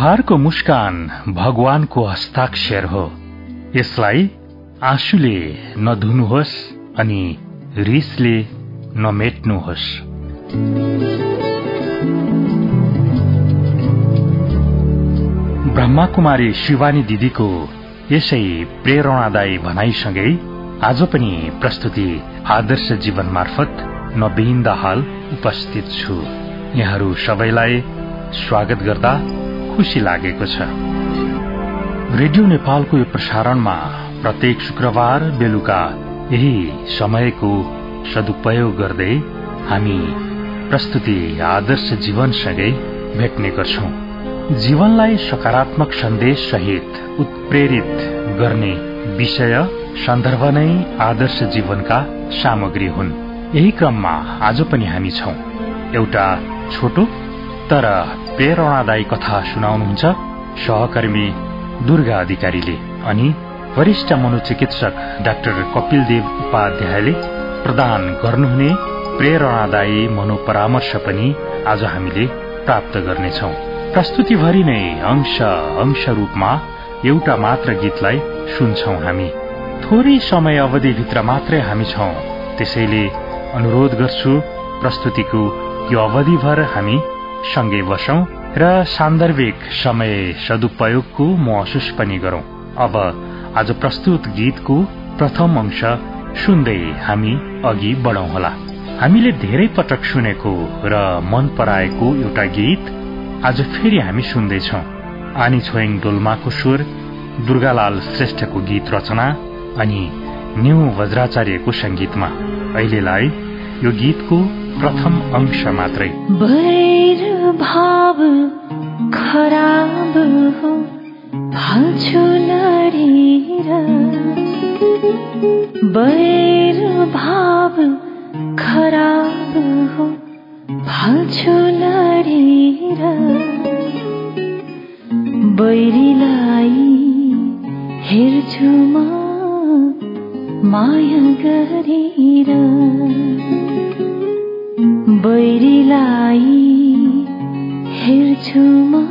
अनुहारको मुस्कान भगवानको हस्ताक्षर हो। यसलाई आँसुले नधुनुहोस् अनि रिसले नमेट्नुहोस्। ब्रह्माकुमारी शिवानी दिदीको यसै प्रेरणादायी भनाइसँगै आज पनि प्रस्तुति आदर्श जीवन मार्फत नबिन्दा हाल उपस्थित छु। यहाँहरू सबैलाई स्वागत गर्दा खुशी लागेको छ। रेडियो नेपालको यो प्रसारणमा प्रत्येक शुक्रबार बेलुका यही समयको सदुपयोग गर्दै हामी प्रस्तुति आदर्श जीवनसँगै भेट्ने गर्छौं। जीवनलाई सकारात्मक सन्देश सहित उत्प्रेरित गर्ने विषय सन्दर्भ नै आदर्श जीवनका सामग्री हुन्। यही क्रममा आज पनि हामी छौं। एउटा छोटो तर प्रेरणादायी कथा सुनाउनुहुन्छ सहकर्मी दुर्गा अधिकारीले अनि वरिष्ठ मनोचिकित्सक डाक्टर कपिल देव उपाध्यायले प्रदान गर्नुहुने प्रेरणादायी मनोपरामर्श पनि आज हामीले प्राप्त गर्नेछौं। प्रस्तुतिभरि नै अंश रूपमा एउटा मात्र गीतलाई सुन्छौं। हामी थोरै समय अवधिभित्र मात्रै हामी छौं, त्यसैले अनुरोध गर्छु प्रस्तुतिको यो अवधिभर हामी सँगै बसौं र सान्दर्भिक समय सदुपयोगको महसुस पनि गरौं। अब आज प्रस्तुत गीतको प्रथम अंश सुन्दै हामी अघि बढौं होला। हामीले धेरै पटक सुनेको र मन पराएको एउटा गीत आज फेरि हामी सुन्दैछौं। आनी छोइङ डोल्माको स्वर, दुर्गालाल श्रेष्ठको गीत रचना अनि न्यू वज्राचार्यको संगीतमा अहिलेलाई यो गीतको प्रथम अंश मात्रै। बैर भाव खराब हो भाल्छु लडेर, बैर भाव खराब हो भाल्छु लडेर, बैरीलाई हेर्छु म माया गरेर, बैरीलाई हेर्छु म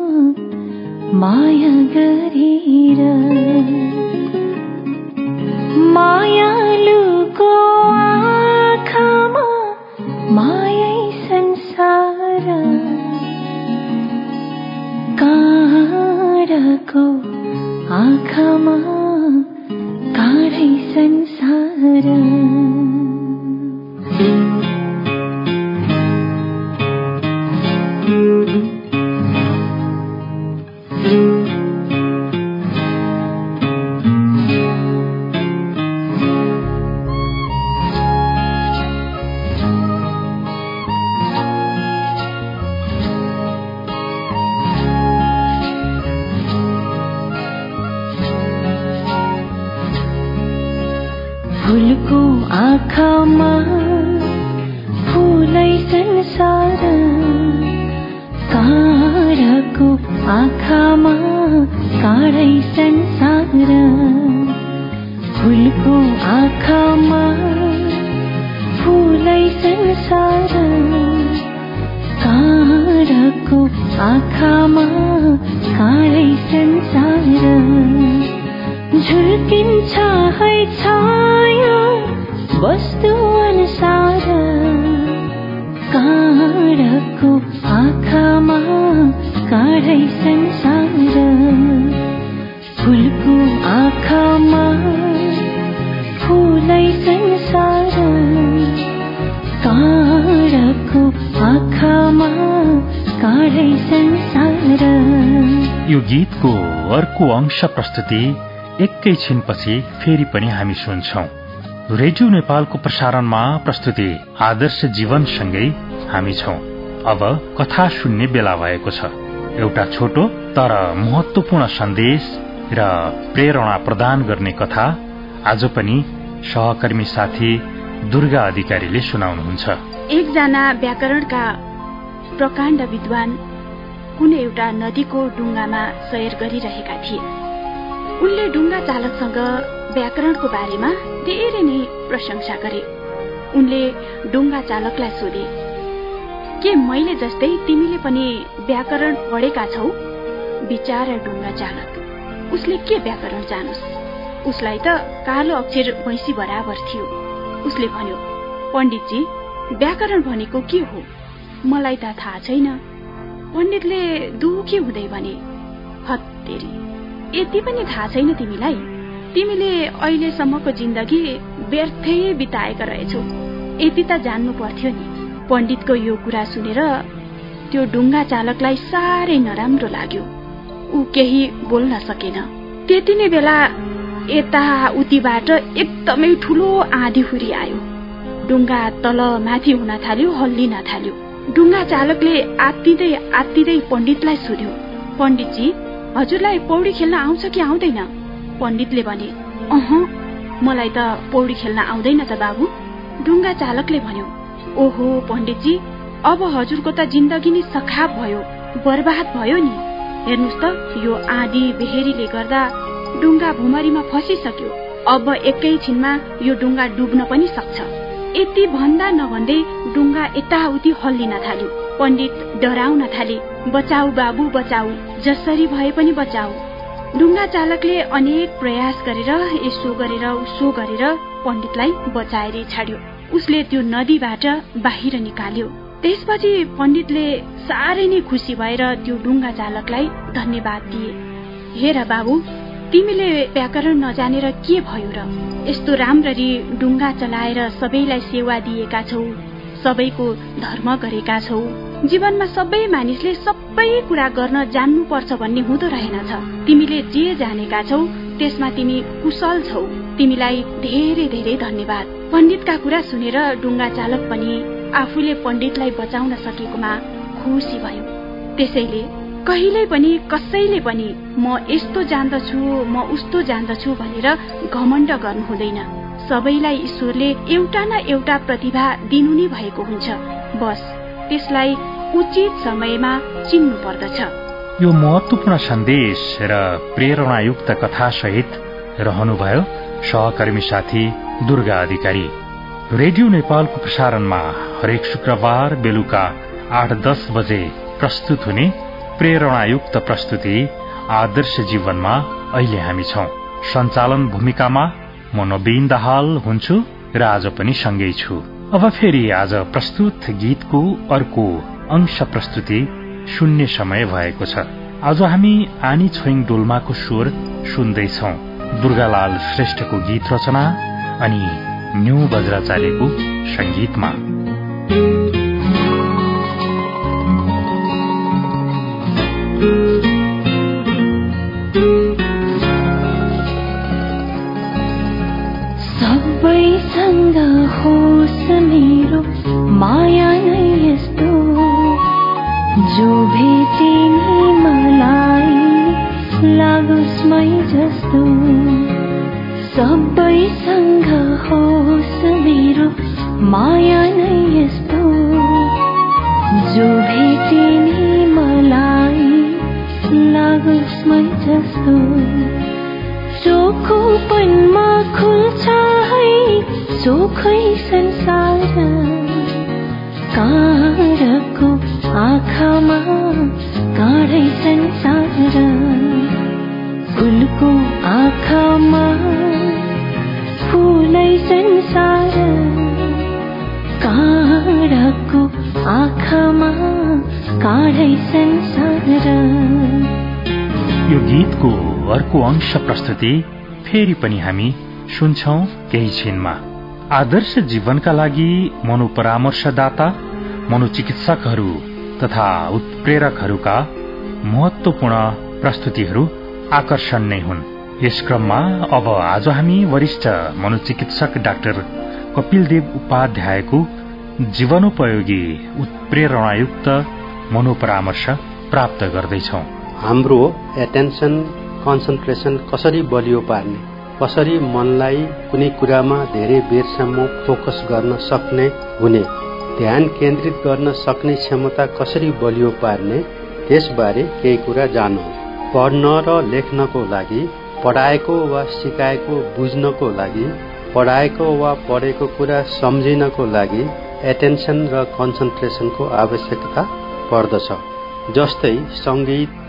माया गरेर, मायालुको आँखामा मायै संसार, काँडाको आँखामा काँडै संसार। फूलको आँखामा फूलै संसार, काँडाको आँखामा काँडै संसार, फूलको आँखामा फूलै संसार, काँडाको आँखामा काँडै संसार, झुल्किन्छ है छाया वस्तु अनुसार, काँडाको आँखामा काँडै संसार, फूलको आँखामा फूलै संसार, काँडाको आँखामा काँडै संसार। यो गीतको अर्को अंश प्रस्तुति एकैछिनपछि फेरि पनि हामी सुन्छौं। रेडियो नेपालको प्रसारणमा प्रस्तुति आदर्श जीवनसँगै हामी छौं। अब कथा सुन्ने बेला भएको छ। एउटा छोटो तर महत्वपूर्ण सन्देश र प्रेरणा प्रदान गर्ने कथा आज पनि सहकर्मी साथी दुर्गा अधिकारीले सुनाउनुहुन्छ। एकजना व्याकरणका प्रकाण्ड विद्वान कुनै एउटा नदीको डुङ्गामा सैर गरिरहेका थिए। उनले डुङ्गा चालकसँग व्याकरणको बारेमा धेरै नै प्रशंसा गरे। उनले डुङ्गा चालकलाई सोधे, के मैले जस्तै तिमीले पनि व्याकरण पढेका छौ? बिचारा डुङ्गा चालक, उसले के व्याकरण जानोस्? उसलाई त कालो अक्षर भैँसी बराबर थियो। उसले भन्यो, पण्डितजी, व्याकरण भनेको के हो? मलाई त थाहा छैन। पण्डितले दुखी हुँदै भने, हत्तेरी, यति पनि थाहा छैन तिमीलाई? तिमीले अहिलेसम्मको जिन्दगी व्यर्थै बिताएका रहेछौ। यति त जान्नु पर्थ्यो नि। पण्डितको यो कुरा सुनेर त्यो डुङ्गा चालकलाई साह्रै नराम्रो लाग्यो। ऊ केही बोल्न सकेन। त्यति नै बेला यता उतिबाट एकदमै ठूलो आँधीहुरी आयो। डुङ्गा तल माथि हुन थाल्यो, हल्लिन थाल्यो। डुङ्गा चालकले आत्तिँदै पण्डितलाई सोध्यो, पण्डितजी, हजुरलाई पौडी खेल्न आउँछ कि आउँदैन? पण्डितले भने, मलाई त पौडी खेल्न आउँदैन त बाबु। डुङ्गा चालकले भन्यो, ओहो पण्डितजी, अब हजुरको त जिन्दगी नै सखाप भयो, बर्बाद भयो नि। हेर्नुहोस् त, यो आँधी बेहेरीले गर्दा डुङ्गा भुमरीमा फसिसक्यो। अब एकैछिनमा यो डुङ्गा डुब्न पनि सक्छ। यति भन्दा नभन्दै डुङ्गा यताउति हल्लिन थाल्यो। पण्डित डराउन थाले, बचाऊ बाबु बचाऊ, जसरी भए पनि बचाऊ। डुङ्गा चालकले अनेक प्रयास गरेर यसो गरेर उसो गरेर पण्डितलाई बचाएर छाड्यो। उसले त्यो नदीबाट बाहिर निकाल्यो। त्यसपछि पण्डितले साह्रै नै खुसी भएर त्यो डुङ्गा चालकलाई धन्यवाद दिए। हेर बाबु, तिमीले व्याकरण नजानेर के भयो र? यस्तो राम्ररी डुङ्गा चलाएर सबैलाई सेवा दिएका छौ, सबैको धर्म गरेका छौ। जीवनमा सबै मानिसले सबै कुरा गर्न जान्नुपर्छ भन्ने हुँदो रहेनछ। तिमीले जे जानेका छौ त्यसमा तिमी कुशल छौ। तिमीलाई धेरै धेरै धन्यवाद। पण्डितका कुरा सुनेर डुङ्गा चालक पनि आफूले पण्डितलाई बचाउन सकेकोमा खुसी भयो। त्यसैले कहिल्यै पनि कसैले पनि म यस्तो जान्दछु, म उस्तो जान्दछु भनेर घमण्ड गर्नु हुँदैन। सबैलाई ईश्वरले एउटा न एउटा प्रतिभा दिनु नै भएको हुन्छ। बस त्यसलाई उचित समयमा चिन्नु पर्दछ। यो महत्वपूर्ण सन्देश र प्रेरणायुक्त कथा सहित रहनुभयो सहकर्मी साथी दुर्गा अधिकारी। रेडियो नेपालको प्रसारणमा हरेक शुक्रबार बेलुका 8-10 बजे प्रस्तुत हुने प्रेरणायुक्त प्रस्तुति आदर्श जीवनमा अहिले हामी छौं। सञ्चालन भूमिकामा म नवीन दाहाल हुन्छु र आज पनि सँगै छु। अब फेरि आज प्रस्तुत गीतको अर्को अंश प्रस्तुति सुन्ने समय भएको छ। आज हामी आनी छोइङ डोल्माको स्वर सुन्दैछौं। दुर्गालाल श्रेष्ठको गीत रचना अनि न्यू बज्राचार्यको संगीतमा। सबैसँग होस् मेरो माया नै यस्तो, जो भेटे नि मलाई लागोस् मै जस्तो। सबैसँग होस् मेरो माया नै यस्तो, जो भेटे नि मलाई लागोस् मै जस्तो। चोखोपनमा खुल्छ है चोखै संसार, काँडको आँखामा काँडै संसार। फुलको आँखामा फुलै संसार, काँडको आँखामा काँडै संसार। यो गीतको अर्को अंश प्रस्तुति फेरि पनि हामी सुन्छौं केही छिनमा। आदर्श जीवनका लागि मनोपरामर्शदाता, मनोचिकित्सकहरू तथा उत्प्रेरकहरूका महत्वपूर्ण प्रस्तुतिहरू आकर्षण नै हुन्। यस क्रममा अब आज हामी वरिष्ठ मनोचिकित्सक डाक्टर कपिलदेव उपाध्यायको जीवनोपयोगी उत्प्रेरणायुक्त मनोपरामर्श प्राप्त गर्दैछौं। हाम्रो एटेन्सन कन्सन्ट्रेसन कसरी बलियो पार्ने, कसरी मनलाई कुनै कुरामा धेरै बेरसम्म फोकस गर्न सक्ने हुने, ध्यान केन्द्रित गर्न सक्ने क्षमता कसरी बलियो पार्ने, त्यसबारे केही कुरा जानौं। पढ्न र लेख्नको लागि, पढाएको वा सिकाएको बुझ्नको लागि, पढाएको वा पढेको कुरा सम्झिनको लागि एटेन्सन र कन्सन्ट्रेसनको आवश्यकता पर्दछ। जस्तै संगीत,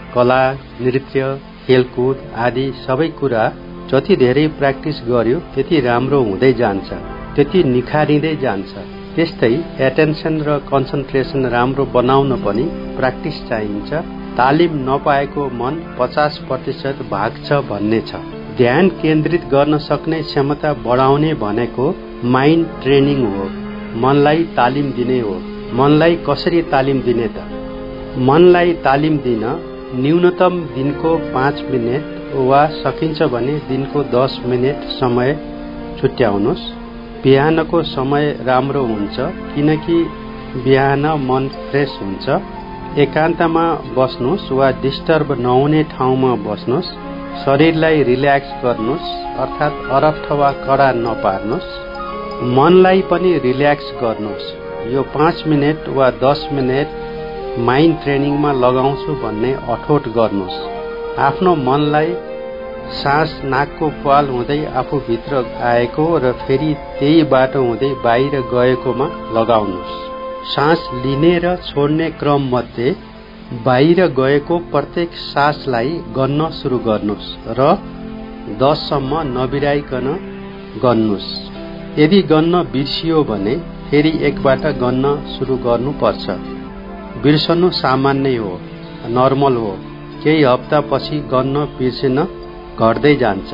कला, नृत्य, खेलकुद आदि सबै कुरा जति धेरै प्र्याक्टिस गर्यो त्यति राम्रो हुँदै जान्छ, त्यति निखारिँदै जान्छ। त्यस्तै एटेन्सन र कन्सन्ट्रेसन राम्रो बनाउन पनि प्र्याक्टिस चाहिन्छ। तालिम नपाएको मन 50% भाग्छ भन्ने छ। ध्यान केन्द्रित गर्न सक्ने क्षमता बढाउने भनेको माइन्ड ट्रेनिङ हो, मनलाई तालिम दिने हो। मनलाई कसरी तालिम दिने त? मनलाई तालिम दिन न्यूनतम दिनको 5 मिनेट वा सकिन्छ भने दिनको 10 मिनेट समय छुट्याउनुहोस्। बिहानको समय राम्रो हुन्छ किनकि बिहान मन फ्रेस हुन्छ। एकान्तमा बस्नुहोस् वा डिस्टर्ब नहुने ठाउँमा बस्नुहोस्। शरीरलाई रिल्याक्स गर्नुहोस्, अर्थात् अरफ्ठ वा कडा नपार्नुहोस्। मनलाई पनि रिल्याक्स गर्नुहोस्। यो 5 मिनेट वा 10 मिनेट माइन्ड ट्रेनिङमा लगाउँछु भन्ने अठोट गर्नुहोस्। आफ्नो मनलाई सास नाकको पाल हुँदै आफूभित्र आएको र फेरि त्यही बाटो हुँदै बाहिर गएकोमा लगाउनुहोस्। सास लिने र छोड्ने क्रम मध्ये बाहिर गएको प्रत्येक सासलाई गन्न सुरु गर्नुहोस् र 10 सम्म नबिराइकन गन्नुहोस्। यदि गन्न बिर्सियो भने फेरि एकबाट गन्न सुरु गर्नुपर्छ। बिर्सनु सामान्य हो, नर्मल हो। केही हप्तापछि गन्न बिर्सिन घट्दै जान्छ।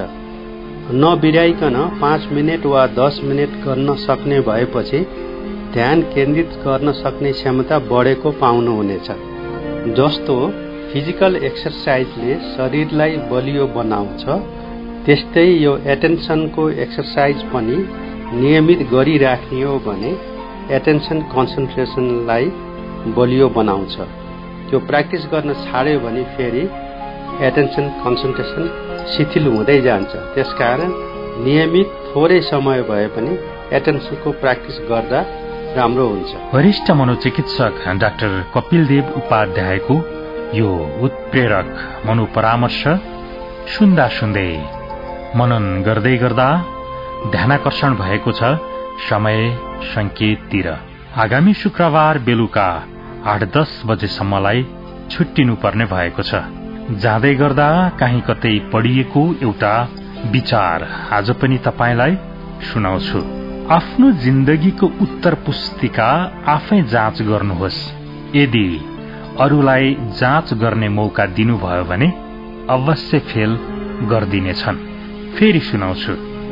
नबिराइकन 5 मिनेट वा 10 मिनेट गर्न सक्ने भएपछि ध्यान केन्द्रित गर्न सक्ने क्षमता बढेको पाउनुहुनेछ। जस्तो फिजिकल एक्सरसाइजले शरीरलाई बलियो बनाउँछ, त्यस्तै यो एटेन्सनको एक्सरसाइज पनि नियमित गरिराख्ने हो भने एटेन्सन कन्सन्ट्रेसनलाई बलियो बनाउँछ। त्यो प्र्याक्टिस गर्न छाड्यो भने फेरि एटेन्सन कन्सन्ट्रेसन शिथिल हुँदै जान्छ। त्यसकारण नियमित थोरै समय भए पनि एटेन्सनको प्र्याक्टिस गर्दा राम्रो हुन्छ। वरिष्ठ मनोचिकित्सक डाक्टर कपिलदेव उपाध्यायको यो उत्प्रेरक मनोपरामर्श सुन्दा सुन्दै मनन गर्दै गर्दा ध्यानाकर्षण भएको छ समय संकेततिर। आगामी शुक्रबार बेलुका 8-10 बजेसम्मलाई छुट्टिनु पर्ने भएको छ। जाँदै गर्दा काहीँ कतै पढिएको एउटा विचार आज पनि तपाईलाई सुनाउँछु। आफ्नो जिन्दगीको उत्तर पुस्तिका आफै जाँच गर्नुहोस्। यदि अरूलाई जाँच गर्ने मौका दिनुभयो भने अवश्य फेल गर्दिनेछन्। फेरि सुनाउँछु।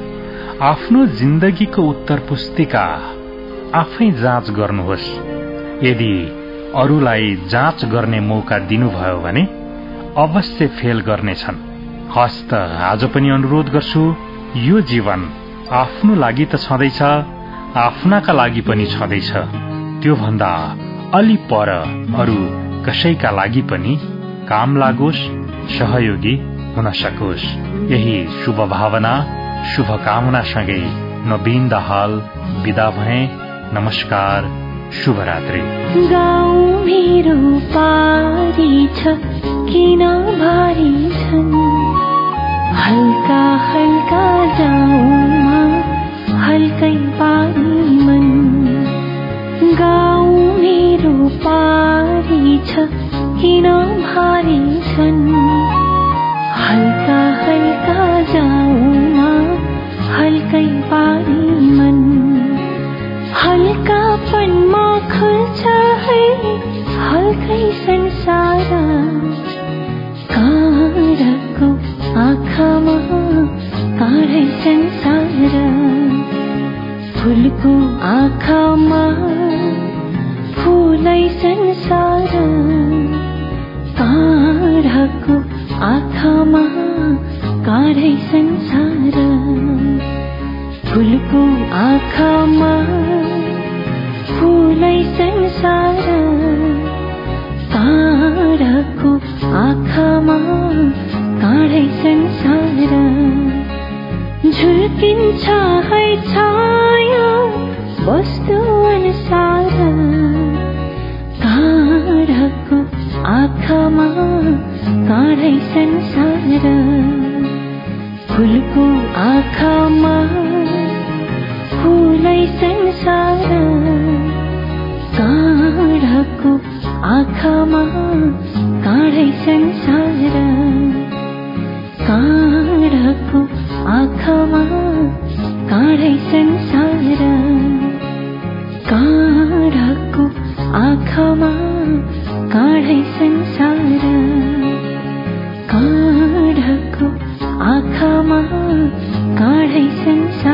आफ्नो जिन्दगीको उत्तर पुस्तिका आफै जाँच गर्नुहोस्। यदि अरूलाई जाँच गर्ने मौका दिनुभयो भने अवश्य फेल गर्नेछन्। हस्त आज पनि अनुरोध गर्छु, यो जीवन आफ्नो लागि त छँदैछ, आफ्नाका लागि पनि छँदैछ। त्यो भन्दा अलि पर अरू कसैका लागि पनि काम लागोस्, सहयोगी हुन सकोस्। यही शुभ भावना शुभकामनासँगै नवीन दाहाल बिदा भए। नमस्कार, शुभरात्रि। गाउँ मेरो पारी छ किन भारी छन्, हल्का हल्का जाउँमा हल्कै पानी मन। गाउँ मेरो पारी छ किन भारी छन्, हल्का हल्का जाउँमा हल्कै पानी मन। हल्कापनमा खुल्छ है हल्कै संसार, काँडको आँखामा काँडै संसार। फुलको आँखामा फुलै संसार, काँडको आँखामा काँडै संसार। फुलको आँखामा फुलै संसार, काँडको आँखामा काँडै संसार। झुल्किन्छ है छाया वस्तु अनुसार, काँडको आँखामा काँडै संसार। फुलको आँखामा फुलै संसार, काँडको आँखामा काढै संसार काँढको आँखामा काढै संसार काँढको आँखामा काढै संसार काँढको आँखामा काढै संसार